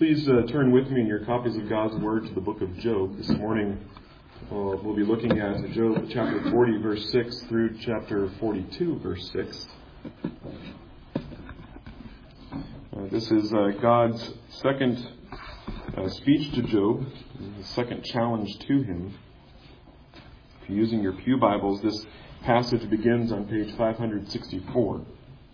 Please turn with me in your copies of God's Word to the book of Job. This morning we'll be looking at Job chapter 40, verse 6 through chapter 42, verse 6. This is God's second speech to Job, the second challenge to him. If you're using your pew Bibles, this passage begins on page 564.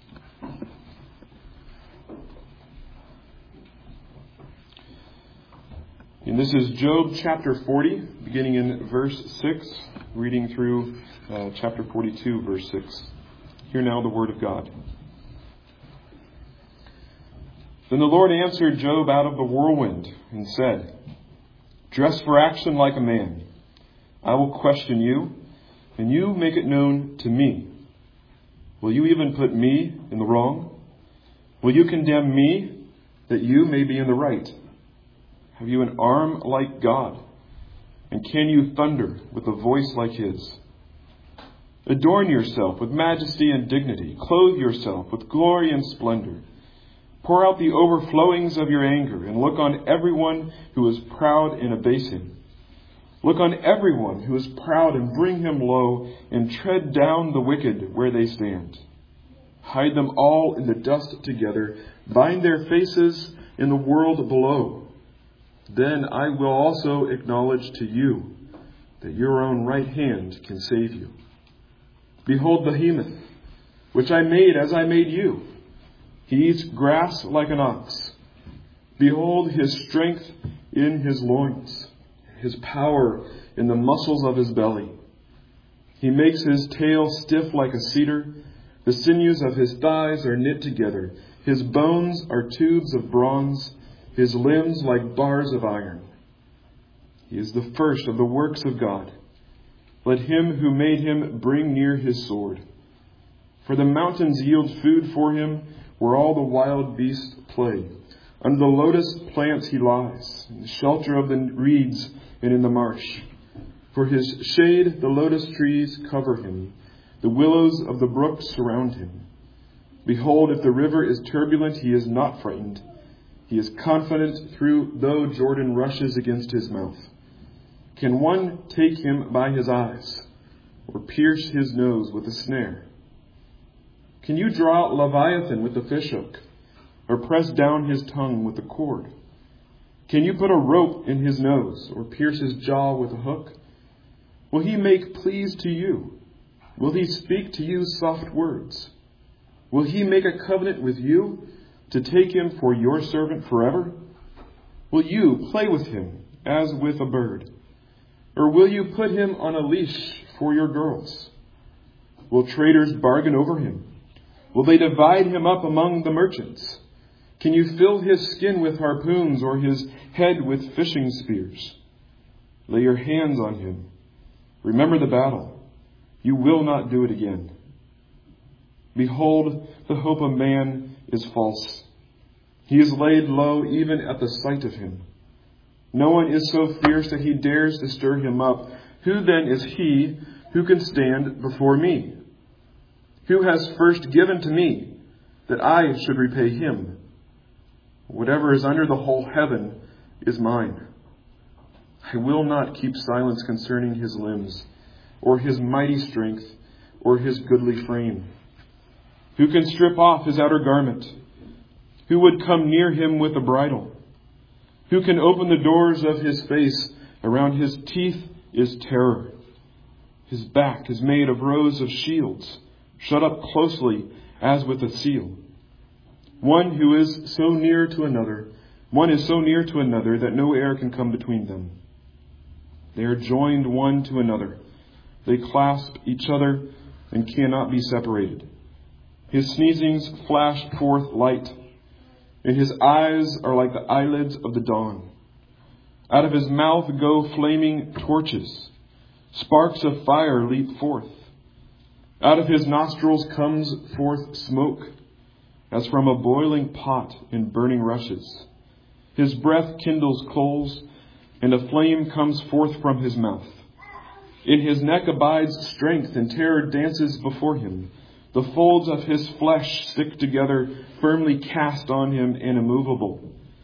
And this is Job chapter 40, beginning in verse 6, reading through chapter 42, verse 6. Hear now the word of God. Then the Lord answered Job out of the whirlwind and said, "Dress for action like a man. I will question you, and you make it known to me. Will you even put me in the wrong? Will you condemn me, that you may be in the right? Have you an arm like God? And can you thunder with a voice like his? Adorn yourself with majesty and dignity. Clothe yourself with glory and splendor. Pour out the overflowings of your anger, and look on everyone who is proud and abase him. Look on everyone who is proud and bring him low, and tread down the wicked where they stand. Hide them all in the dust together. Bind their faces in the world below. Then I will also acknowledge to you that your own right hand can save you. Behold Behemoth, which I made as I made you. He eats grass like an ox. Behold his strength in his loins, his power in the muscles of his belly. He makes his tail stiff like a cedar. The sinews of his thighs are knit together. His bones are tubes of bronze. His limbs like bars of iron. He is the first of the works of God. Let him who made him bring near his sword. For the mountains yield food for him, where all the wild beasts play. Under the lotus plants he lies, in the shelter of the reeds and in the marsh. For his shade the lotus trees cover him. The willows of the brook surround him. Behold, if the river is turbulent, he is not frightened. He is confident though Jordan rushes against his mouth. Can one take him by his eyes, or pierce his nose with a snare? Can you draw out Leviathan with a fishhook, or press down his tongue with a cord? Can you put a rope in his nose, or pierce his jaw with a hook? Will he make pleas to you? Will he speak to you soft words? Will he make a covenant with you, to take him for your servant forever? Will you play with him as with a bird? Or will you put him on a leash for your girls? Will traders bargain over him? Will they divide him up among the merchants? Can you fill his skin with harpoons, or his head with fishing spears? Lay your hands on him. Remember the battle. You will not do it again. Behold, the hope of man is false. He is laid low even at the sight of him. No one is so fierce that he dares to stir him up. Who then is he who can stand before me? Who has first given to me that I should repay him? Whatever is under the whole heaven is mine. I will not keep silence concerning his limbs, or his mighty strength, or his goodly frame. Who can strip off his outer garment? Who would come near him with a bridle? Who can open the doors of his face? Around his teeth is terror. His back is made of rows of shields, shut up closely as with a seal. One is so near to another that no air can come between them. They are joined one to another. They clasp each other and cannot be separated. His sneezings flash forth light, and his eyes are like the eyelids of the dawn. Out of his mouth go flaming torches. Sparks of fire leap forth. Out of his nostrils comes forth smoke, as from a boiling pot in burning rushes. His breath kindles coals, and a flame comes forth from his mouth. In his neck abides strength, and terror dances before him. The folds of his flesh stick together, firmly cast on him and immovable.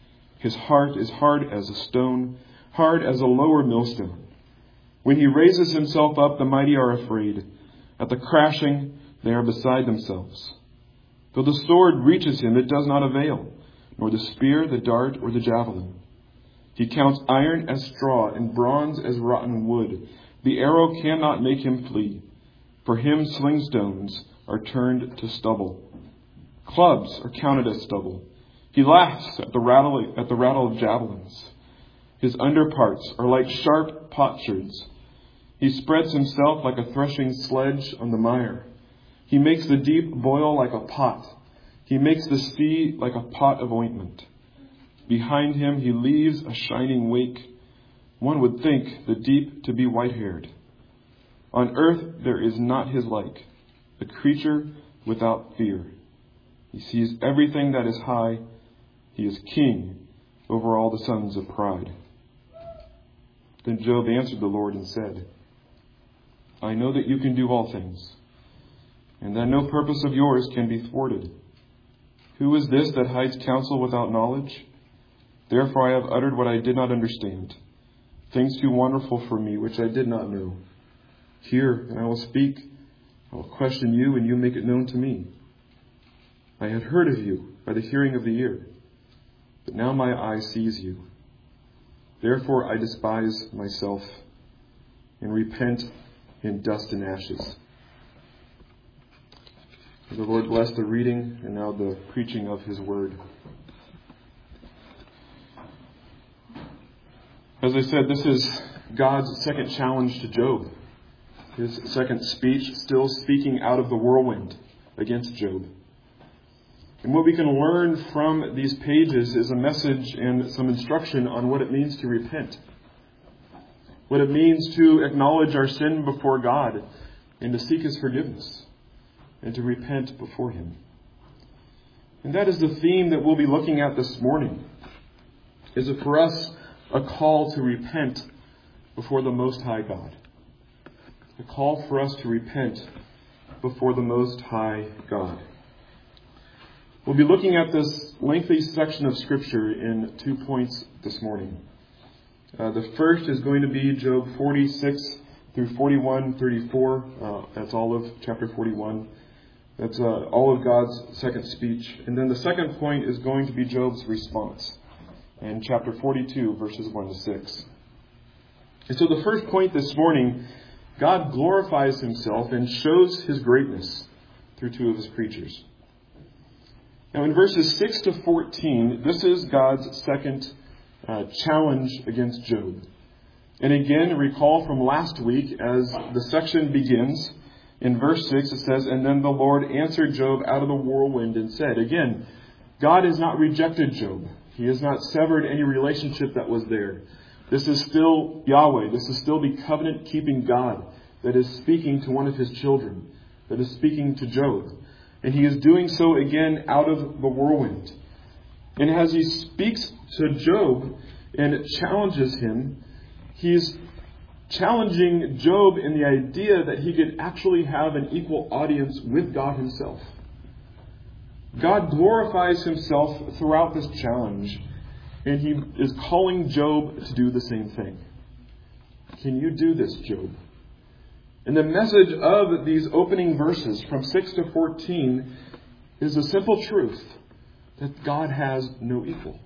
His heart is hard as a stone, hard as a lower millstone. When he raises himself up, the mighty are afraid. At the crashing, they are beside themselves. Though the sword reaches him, it does not avail, nor the spear, the dart, or the javelin. He counts iron as straw and bronze as rotten wood. The arrow cannot make him flee. For him, sling stones are turned to stubble. Clubs are counted as stubble. He laughs at the rattle of javelins. His underparts are like sharp potsherds. He spreads himself like a threshing sledge on the mire. He makes the deep boil like a pot. He makes the sea like a pot of ointment. Behind him he leaves a shining wake. One would think the deep to be white-haired. On earth there is not his like, a creature without fear. He sees everything that is high. He is king over all the sons of pride. Then Job answered the Lord and said, I know that you can do all things, and that no purpose of yours can be thwarted. Who is this that hides counsel without knowledge? Therefore I have uttered what I did not understand, things too wonderful for me, which I did not know. Hear, and I will speak. I will question you, and you make it known to me. I had heard of you by the hearing of the ear, but now my eye sees you. Therefore I despise myself and repent in dust and ashes. May the Lord bless the reading and now the preaching of His word. As I said, this is God's second challenge to Job. His second speech, still speaking out of the whirlwind against Job. And what we can learn from these pages is a message and some instruction on what it means to repent. What it means to acknowledge our sin before God and to seek His forgiveness and to repent before Him. And that is the theme that we'll be looking at this morning. Is it for us a call to repent before the Most High God? A call for us to repent before the Most High God. We'll be looking at this lengthy section of Scripture in 2 points this morning. The first is going to be Job 46 through 41-34. That's all of chapter 41. That's all of God's second speech. And then the second point is going to be Job's response in chapter 42, verses 1 to 6. And so the first point this morning, God glorifies Himself and shows His greatness through two of His creatures. Now in verses 6 to 14, this is God's second challenge against Job. And again, recall from last week as the section begins, in verse 6 it says, And then the Lord answered Job out of the whirlwind and said, again, God has not rejected Job. He has not severed any relationship that was there. This is still Yahweh. This is still the covenant-keeping God that is speaking to one of His children, that is speaking to Job. And He is doing so again out of the whirlwind. And as He speaks to Job and challenges him, He's challenging Job in the idea that he could actually have an equal audience with God Himself. God glorifies Himself throughout this challenge, and He is calling Job to do the same thing. Can you do this, Job? And the message of these opening verses from 6 to 14 is the simple truth that God has no equal.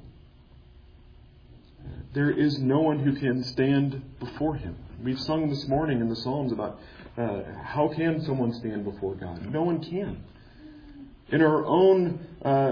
There is no one who can stand before Him. We've sung this morning in the Psalms about how can someone stand before God? No one can. In our own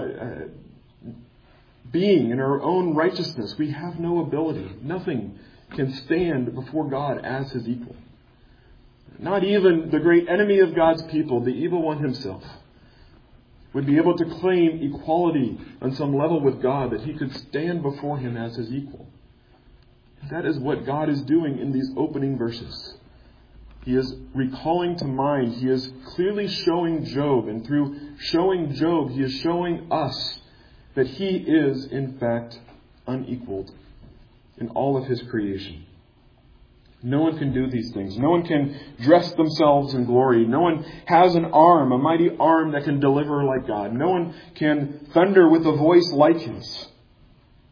being, in our own righteousness, we have no ability. Nothing can stand before God as His equal. Not even the great enemy of God's people, the evil one himself, would be able to claim equality on some level with God, that he could stand before Him as His equal. That is what God is doing in these opening verses. He is recalling to mind, He is clearly showing Job, and through showing Job, He is showing us that He is, in fact, unequaled in all of His creation. No one can do these things. No one can dress themselves in glory. No one has an arm, a mighty arm that can deliver like God. No one can thunder with a voice like His.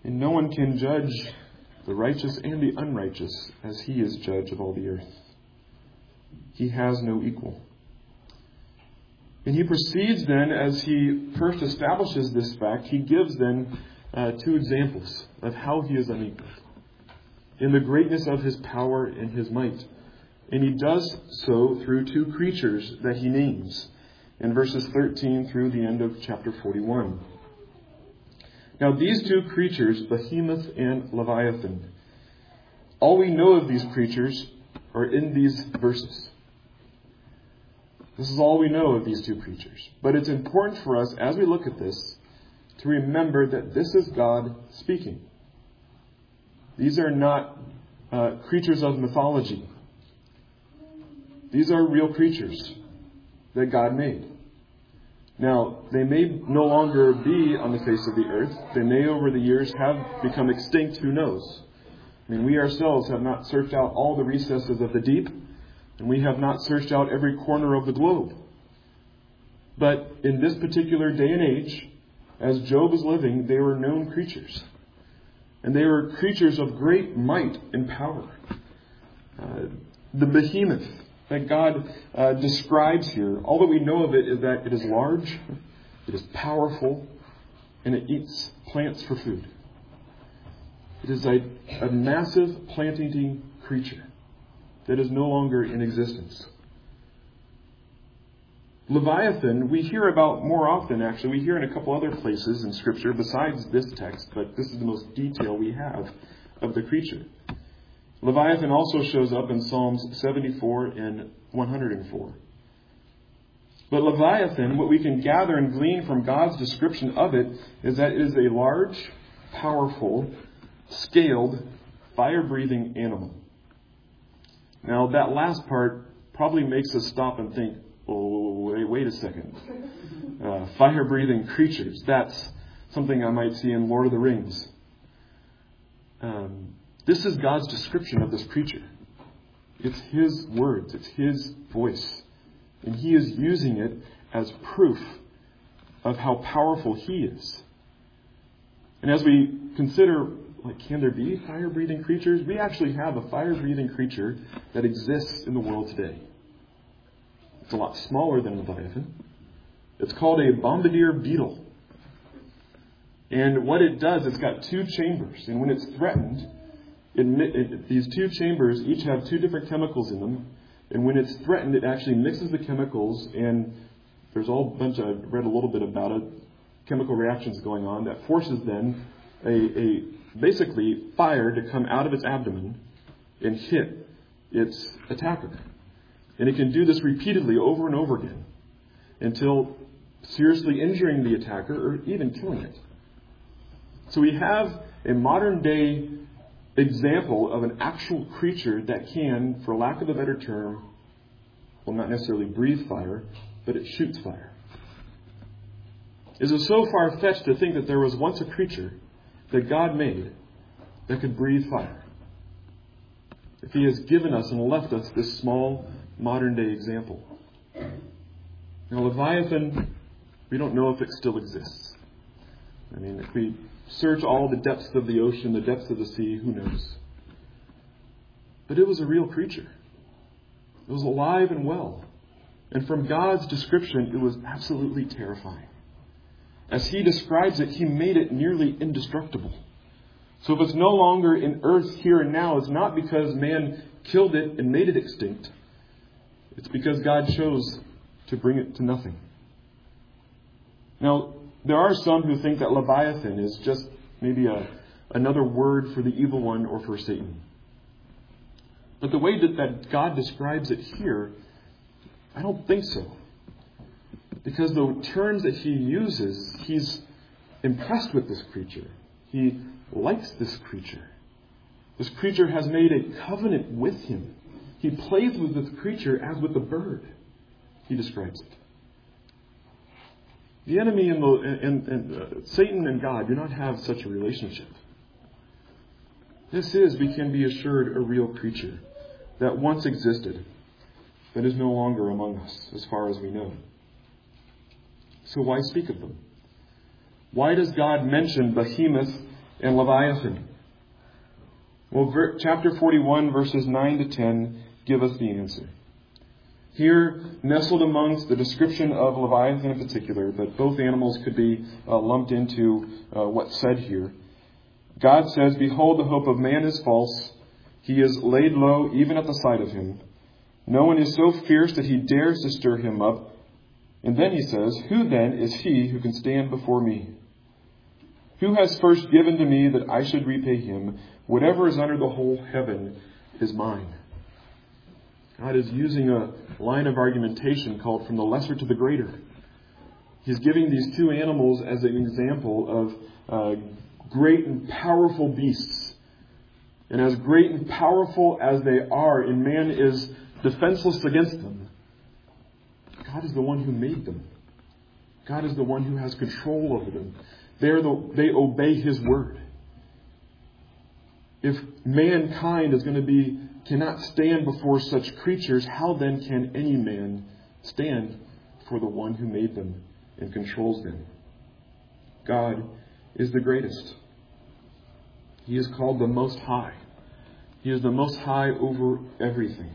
And no one can judge the righteous and the unrighteous as he is judge of all the earth. He has no equal. And he proceeds then, as he first establishes this fact, he gives then two examples of how he is unequal in the greatness of his power and his might. And he does so through two creatures that he names in verses 13 through the end of chapter 41. Now these two creatures, Behemoth and Leviathan, all we know of these creatures are in these verses. This is all we know of these two creatures. But it's important for us, as we look at this, to remember that this is God speaking. These are not creatures of mythology. These are real creatures that God made. Now, they may no longer be on the face of the earth. They may, over the years, have become extinct. Who knows? I mean, we ourselves have not searched out all the recesses of the deep, and we have not searched out every corner of the globe. But in this particular day and age, as Job was living, they were known creatures. And they were creatures of great might and power. The behemoth that God describes here, all that we know of it is that it is large, it is powerful, and it eats plants for food. It is a massive plant-eating creature that is no longer in existence. Leviathan, we hear about more often, actually. We hear in a couple other places in Scripture besides this text, but this is the most detail we have of the creature. Leviathan also shows up in Psalms 74 and 104. But Leviathan, what we can gather and glean from God's description of it, is that it is a large, powerful, scaled, fire-breathing animal. Now, that last part probably makes us stop and think, oh, wait a second. Fire-breathing creatures. That's something I might see in Lord of the Rings. This is God's description of this creature. It's His words. It's His voice. And He is using it as proof of how powerful He is. And as we consider, can there be fire-breathing creatures? We actually have a fire-breathing creature that exists in the world today. It's a lot smaller than Leviathan. It's called a bombardier beetle. And what it does, it's got two chambers. And when it's threatened, these two chambers each have two different chemicals in them. And when it's threatened, it actually mixes the chemicals. And there's all a bunch, I've read a little bit about it, chemical reactions going on that forces then basically fire to come out of its abdomen and hit its attacker. And it can do this repeatedly over and over again until seriously injuring the attacker or even killing it. So we have a modern day example of an actual creature that can, for lack of a better term, well, not necessarily breathe fire, but it shoots fire. Is it so far-fetched to think that there was once a creature that God made that could breathe fire? If He has given us and left us this small modern-day example. Now, Leviathan, we don't know if it still exists. I mean, if we search all the depths of the ocean, the depths of the sea, who knows? But it was a real creature. It was alive and well. And from God's description, it was absolutely terrifying. As He describes it, He made it nearly indestructible. So if it's no longer in earth here and now, it's not because man killed it and made it extinct. It's because God chose to bring it to nothing. Now, there are some who think that Leviathan is just maybe another word for the evil one or for Satan. But the way that God describes it here, I don't think so. Because the terms that He uses, He's impressed with this creature. He likes this creature. This creature has made a covenant with Him. He plays with this creature as with a bird. He describes it. The enemy and Satan and God do not have such a relationship. This is, we can be assured, a real creature that once existed, but is no longer among us, as far as we know. So why speak of them? Why does God mention Behemoth and Leviathan? Well, chapter 41, verses 9 to 10 give us the answer. Here, nestled amongst the description of Leviathan in particular, but both animals could be lumped into what's said here. God says, "Behold, the hope of man is false. He is laid low even at the sight of him. No one is so fierce that he dares to stir him up." And then he says, "Who then is he who can stand before me? Who has first given to me that I should repay him? Whatever is under the whole heaven is mine." God is using a line of argumentation called from the lesser to the greater. He's giving these two animals as an example of great and powerful beasts. And as great and powerful as they are, and man is defenseless against them, God is the one who made them. God is the one who has control over them. They obey His word. If mankind cannot stand before such creatures, how then can any man stand for the one who made them and controls them? God is the greatest. He is called the Most High. He is the Most High over everything.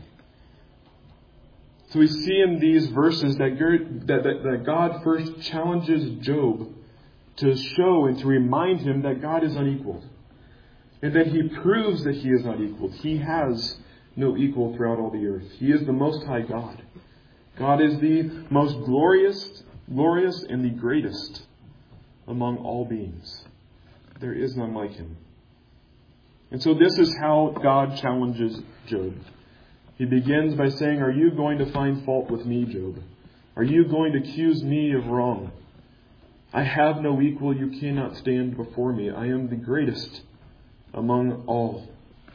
So we see in these verses that God first challenges Job to show and to remind him that God is unequaled. And then He proves that He is not equaled. He has no equal throughout all the earth. He is the Most High God. God is the most glorious and the greatest among all beings. There is none like Him. And so this is how God challenges Job. He begins by saying, "Are you going to find fault with me, Job? Are you going to accuse me of wrong? I have no equal. You cannot stand before me. I am the greatest among all."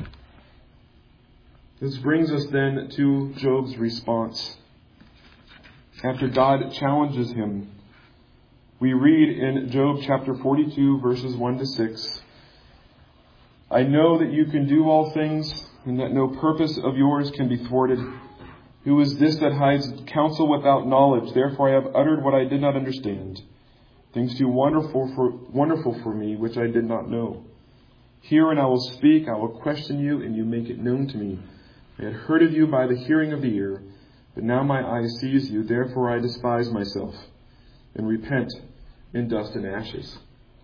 This brings us then to Job's response. After God challenges him, we read in Job chapter 42, verses 1 to 6, "I know that you can do all things, and that no purpose of yours can be thwarted. Who is this that hides counsel without knowledge? Therefore I have uttered what I did not understand, things too wonderful for me, which I did not know. Hear, and I will speak. I will question you, and you make it known to me. I had heard of you by the hearing of the ear, but now my eye sees you. Therefore I despise myself, and repent in dust and ashes."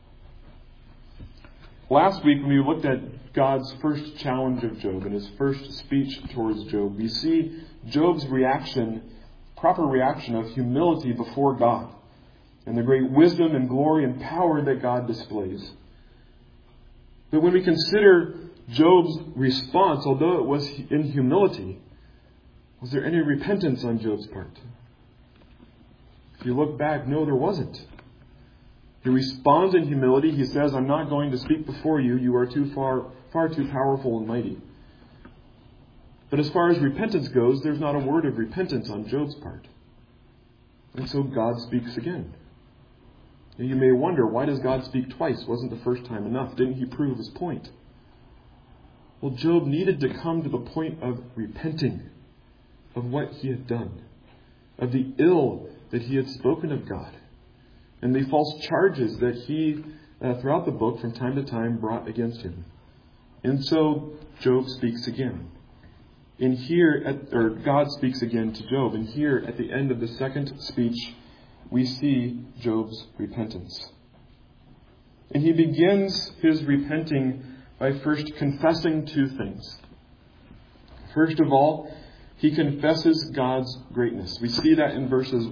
Last week, when we looked at God's first challenge of Job and His first speech towards Job, we see Job's proper reaction of humility before God, and the great wisdom and glory and power that God displays. But when we consider Job's response, although it was in humility, was there any repentance on Job's part? If you look back, no, there wasn't. He responds in humility. He says, "I'm not going to speak before you. You are far too powerful and mighty." But as far as repentance goes, there's not a word of repentance on Job's part. And so God speaks again. Now you may wonder, why does God speak twice? Wasn't the first time enough? Didn't He prove His point? Well, Job needed to come to the point of repenting of what he had done, of the ill that he had spoken of God, and the false charges that he, throughout the book, from time to time, brought against him. And so Job speaks again. And God speaks again to Job. And here, at the end of the second speech, we see Job's repentance. And he begins his repenting by first confessing two things. First of all, he confesses God's greatness. We see that in verses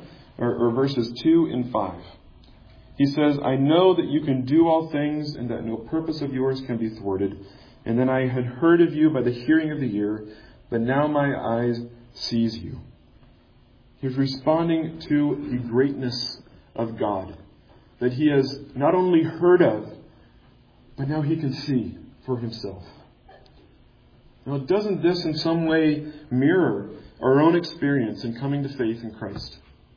2 and 5. He says, "I know that you can do all things, and that no purpose of yours can be thwarted. And then I had heard of you by the hearing of the ear, but now my eyes sees you." He's responding to the greatness of God, that he has not only heard of, but now he can see for himself. Now, doesn't this in some way mirror our own experience in coming to faith in Christ?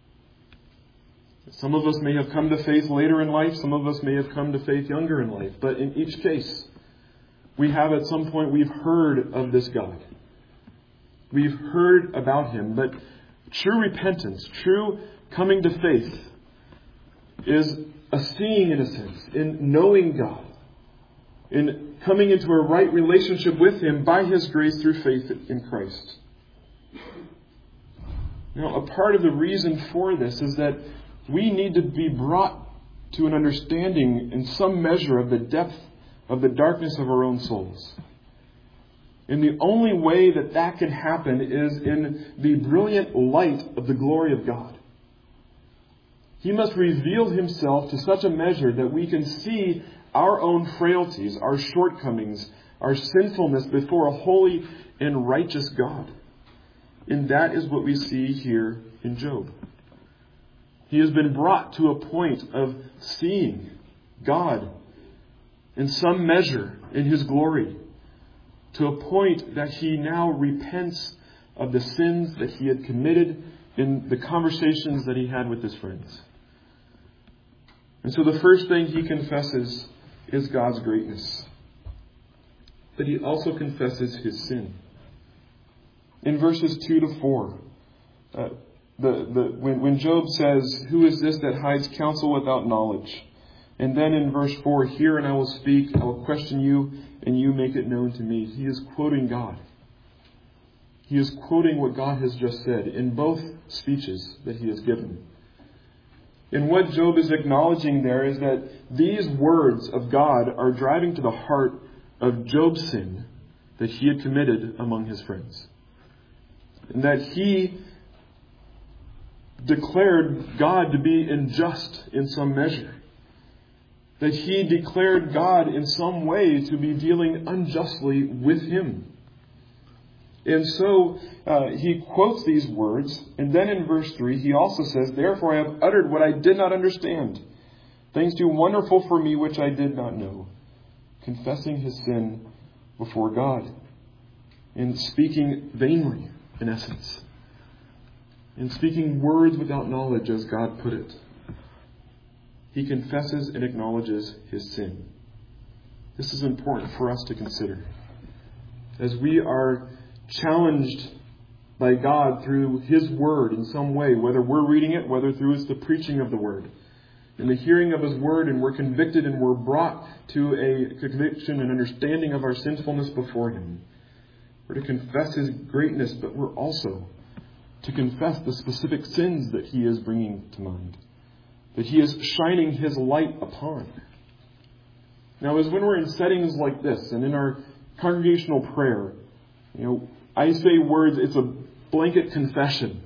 Some of us may have come to faith later in life. Some of us may have come to faith younger in life. But in each case, we have at some point, we've heard of this God. We've heard about Him. But true repentance, true coming to faith, is a seeing, in a sense, in knowing God, in coming into a right relationship with Him by His grace through faith in Christ. Now, a part of the reason for this is that we need to be brought to an understanding in some measure of the depth of the darkness of our own souls. And the only way that that can happen is in the brilliant light of the glory of God. He must reveal Himself to such a measure that we can see our own frailties, our shortcomings, our sinfulness before a holy and righteous God. And that is what we see here in Job. He has been brought to a point of seeing God in some measure in His glory, to a point that he now repents of the sins that he had committed in the conversations that he had with his friends. And so the first thing he confesses is God's greatness. But he also confesses his sin. In verses 2 to 4, when Job says, "Who is this that hides counsel without knowledge?" And then in verse 4, "Hear and I will speak, I will question you, and you make it known to me." He is quoting God. He is quoting what God has just said in both speeches that he has given. And what Job is acknowledging there is that these words of God are driving to the heart of Job's sin that he had committed among his friends. And that he declared God to be unjust in some measure. That he declared God in some way to be dealing unjustly with him. And so he quotes these words, and then in verse 3 he also says, "Therefore I have uttered what I did not understand, things too wonderful for me which I did not know," confessing his sin before God, and speaking vainly, in essence, and speaking words without knowledge, as God put it. He confesses and acknowledges his sin. This is important for us to consider. As we are challenged by God through His Word in some way, whether we're reading it, whether through the preaching of the Word, in the hearing of His Word, and we're convicted and we're brought to a conviction and understanding of our sinfulness before Him. We're to confess His greatness, but we're also to confess the specific sins that He is bringing to mind, that He is shining His light upon. Now, as when we're in settings like this, and in our congregational prayer, I say words, it's a blanket confession.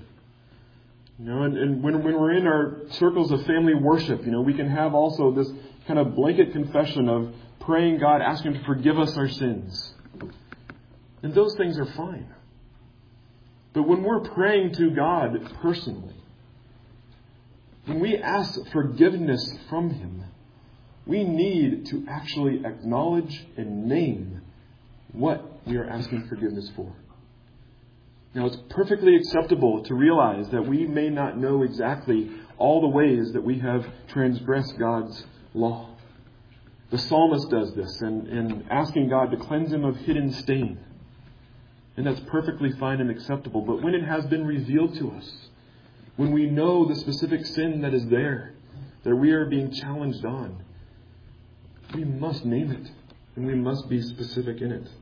And when we're in our circles of family worship, we can have also this kind of blanket confession of praying God, asking Him to forgive us our sins. And those things are fine. But when we're praying to God personally, when we ask forgiveness from Him, we need to actually acknowledge and name what we are asking forgiveness for. Now, it's perfectly acceptable to realize that we may not know exactly all the ways that we have transgressed God's law. The psalmist does this in asking God to cleanse him of hidden stain. And that's perfectly fine and acceptable. But when it has been revealed to us, when we know the specific sin that is there, that we are being challenged on, we must name it. And we must be specific in it.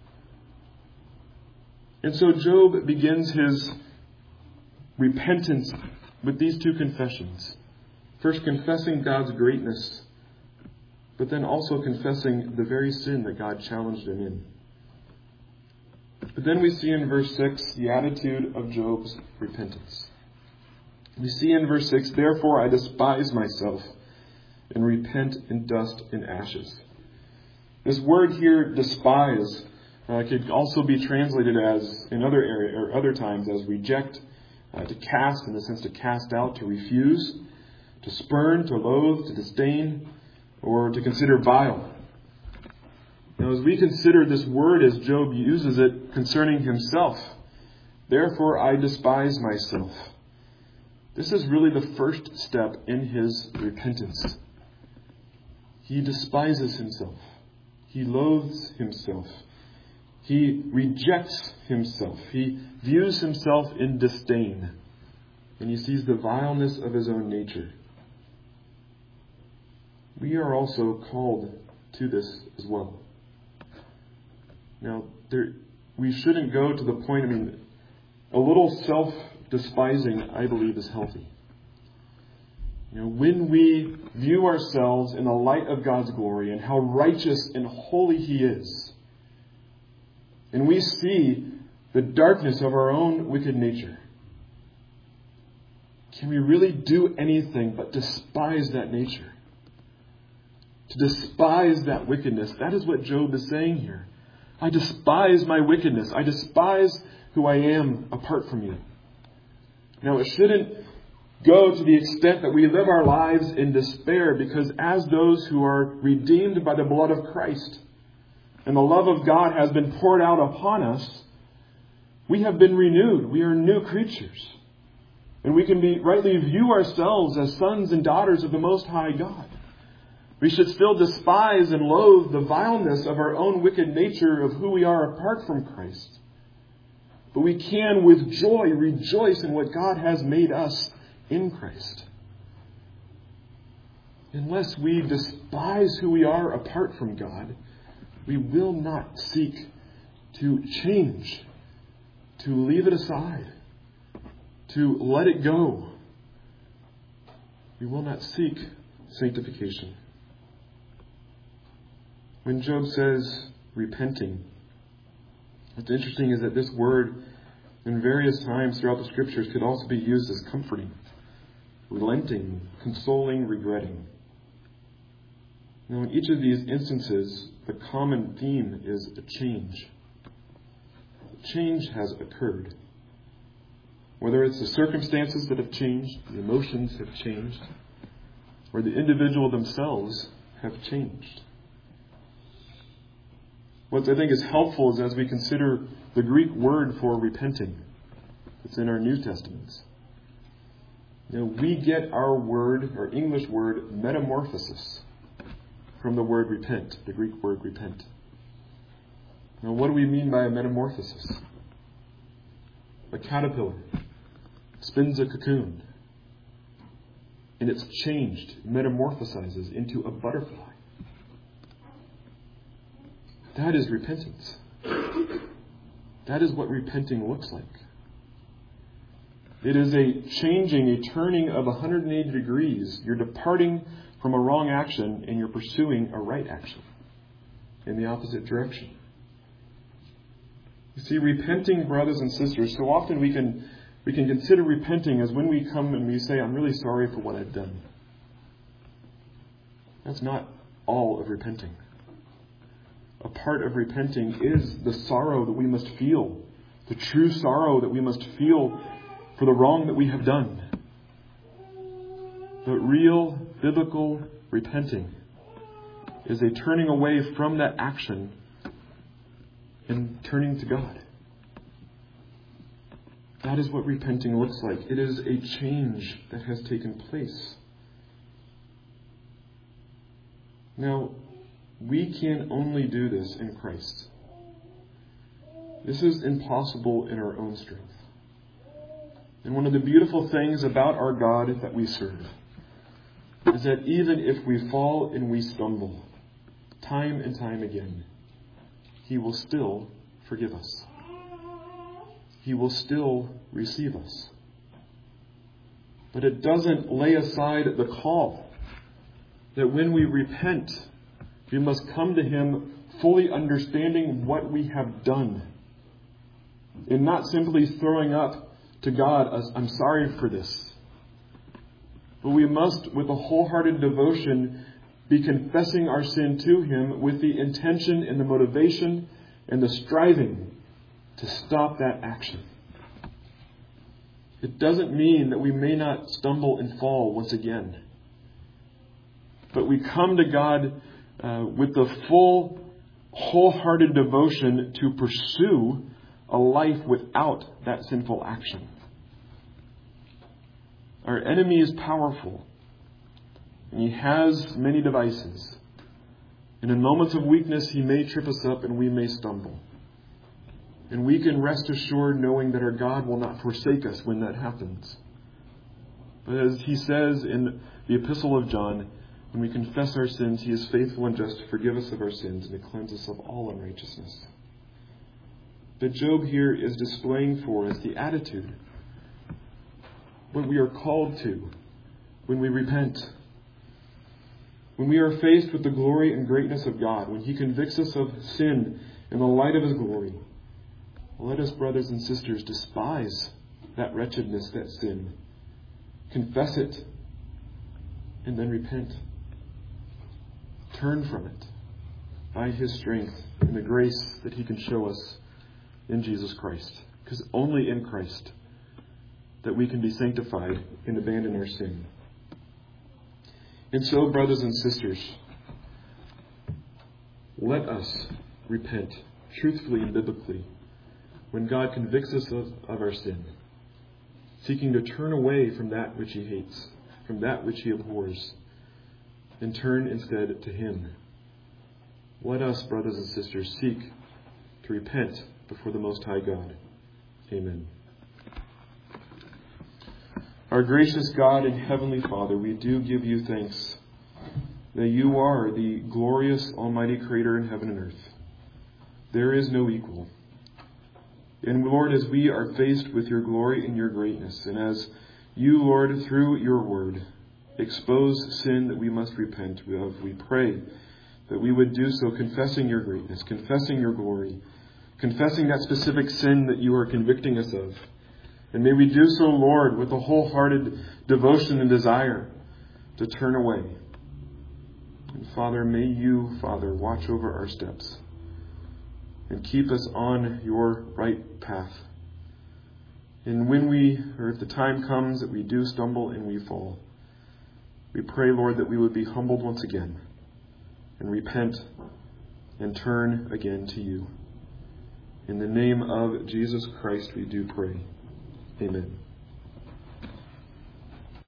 And so Job begins his repentance with these two confessions. First, confessing God's greatness, but then also confessing the very sin that God challenged him in. But then we see in verse 6 the attitude of Job's repentance. We see in verse 6, "Therefore I despise myself and repent in dust and ashes." This word here, despise, could also be translated as, in other times, as reject, to cast, in the sense to cast out, to refuse, to spurn, to loathe, to disdain, or to consider vile. Now, as we consider this word as Job uses it concerning himself, "Therefore I despise myself," this is really the first step in his repentance. He despises himself. He loathes himself. He rejects himself. He views himself in disdain. And he sees the vileness of his own nature. We are also called to this as well. Now, we shouldn't go to the point, a little self-despising, I believe, is healthy. When we view ourselves in the light of God's glory and how righteous and holy He is, and we see the darkness of our own wicked nature, can we really do anything but despise that nature? To despise that wickedness. That is what Job is saying here. I despise my wickedness. I despise who I am apart from you. Now, it shouldn't go to the extent that we live our lives in despair, because as those who are redeemed by the blood of Christ and the love of God has been poured out upon us, we have been renewed. We are new creatures. And we can rightly view ourselves as sons and daughters of the Most High God. We should still despise and loathe the vileness of our own wicked nature of who we are apart from Christ. But we can with joy rejoice in what God has made us in Christ. Unless we despise who we are apart from God, we will not seek to change, to leave it aside, to let it go. We will not seek sanctification. When Job says repenting, what's interesting is that this word in various times throughout the Scriptures could also be used as comforting, relenting, consoling, regretting. Now, in each of these instances, the common theme is a change. A change has occurred. Whether it's the circumstances that have changed, the emotions have changed, or the individual themselves have changed. What I think is helpful is as we consider the Greek word for repenting. It's in our New Testaments. We get our English word metamorphosis from the word repent, the Greek word repent. Now, what do we mean by a metamorphosis? A caterpillar spins a cocoon, and it's changed, metamorphosizes into a butterfly. That is repentance. That is what repenting looks like. It is a changing, a turning of 180 degrees. You're departing from a wrong action and you're pursuing a right action in the opposite direction. You see, repenting, brothers and sisters, so often we can consider repenting as when we come and we say, I'm really sorry for what I've done. That's not all of repenting. A part of repenting is the sorrow that we must feel, the true sorrow that we must feel for the wrong that we have done. But real biblical repenting is a turning away from that action and turning to God. That is what repenting looks like. It is a change that has taken place. Now, we can only do this in Christ. This is impossible in our own strength. And one of the beautiful things about our God that we serve is that even if we fall and we stumble, time and time again, He will still forgive us. He will still receive us. But it doesn't lay aside the call that when we repent, we must come to Him fully understanding what we have done, and not simply throwing up to God, I'm sorry for this. But we must, with a wholehearted devotion, be confessing our sin to Him with the intention and the motivation and the striving to stop that action. It doesn't mean that we may not stumble and fall once again. But we come to God with the full, wholehearted devotion to pursue a life without that sinful action. Our enemy is powerful, and he has many devices. And in moments of weakness, he may trip us up and we may stumble. And we can rest assured knowing that our God will not forsake us when that happens. But as he says in the Epistle of John, When we confess our sins, He is faithful and just to forgive us of our sins and to cleanse us of all unrighteousness. But Job here is displaying for us the attitude, what we are called to when we repent. When we are faced with the glory and greatness of God, when He convicts us of sin in the light of His glory, let us, brothers and sisters, despise that wretchedness, that sin. Confess it, and then repent. Turn from it by His strength and the grace that He can show us in Jesus Christ. Because only in Christ that we can be sanctified and abandon our sin. And so, brothers and sisters, let us repent truthfully and biblically when God convicts us of our sin, seeking to turn away from that which He hates, from that which He abhors, and turn instead to Him. Let us, brothers and sisters, seek to repent before the Most High God. Amen. Our gracious God and Heavenly Father, we do give You thanks that You are the glorious Almighty Creator in heaven and earth. There is no equal. And Lord, as we are faced with Your glory and Your greatness, and as You, Lord, through Your word, expose sin that we must repent of, we pray that we would do so confessing Your greatness, confessing Your glory, confessing that specific sin that You are convicting us of. And may we do so, Lord, with a wholehearted devotion and desire to turn away. And Father, may You, Father, watch over our steps and keep us on Your right path. And when if the time comes that we do stumble and we fall, we pray, Lord, that we would be humbled once again and repent and turn again to You. In the name of Jesus Christ we do pray. Amen.